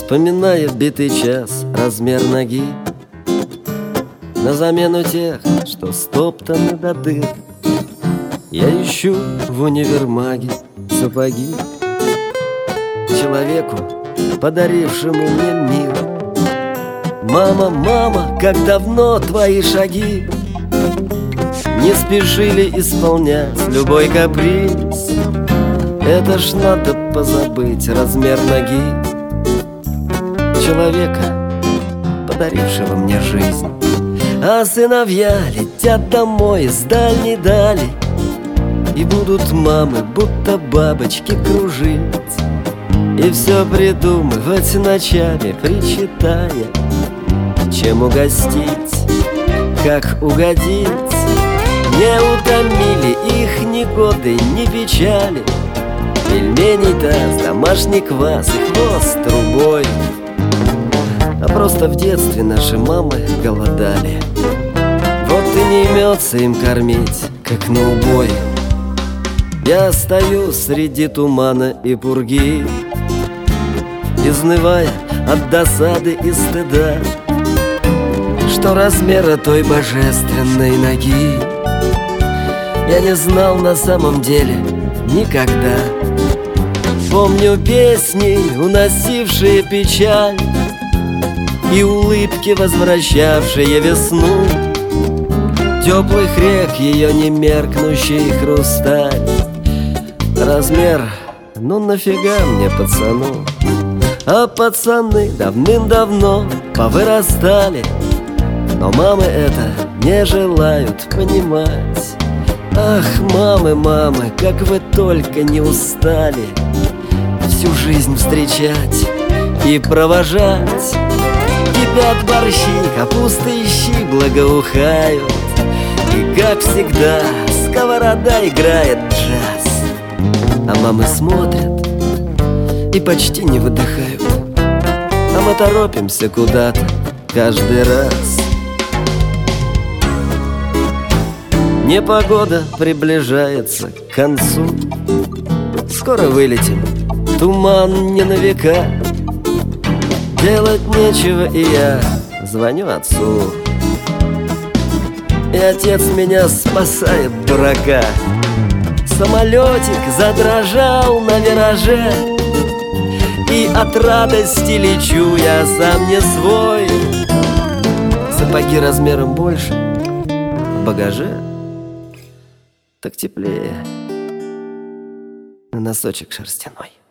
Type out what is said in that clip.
Вспоминая битый час, размер ноги, на замену тех, что стоптаны до дыр, я ищу в универмаге сапоги человеку, подарившему мне мир. Мама, мама, как давно твои шаги не спешили исполнять любой каприз. Это ж надо позабыть размер ноги человека, подарившего мне жизнь. А сыновья летят домой из дальней дали, и будут мамы, будто бабочки, кружить, и все придумывать ночами, причитая, чем угостить, как угодить. Не утомили их ни годы, ни печали, пельменей таз, домашний квас и хвост трубой. А просто в детстве наши мамы голодали, вот и не имется им кормить, как на убой. Я стою среди тумана и пурги, изнывая от досады и стыда, что размера той божественной ноги я не знал на самом деле никогда. Помню песни, уносившие печаль, и улыбки, возвращавшие весну, теплых рек ее немеркнущий хрусталь. Размер, ну нафига мне, пацану? А пацаны давным-давно повырастали, но мамы это не желают понимать. Ах, мамы, мамы, как вы только не устали всю жизнь встречать и провожать. Кипят борщи, капуста и щи благоухают, и, как всегда, сковорода играет джаз. А мамы смотрят и почти не выдыхают, а мы торопимся куда-то каждый раз. Непогода приближается к концу, скоро вылетим, туман не на века. Делать нечего, и я звоню отцу, и отец меня спасает, дурака. Самолетик задрожал на вираже, и от радости лечу я сам не свой. Сапоги размером больше, в багаже так теплее, на носочек шерстяной.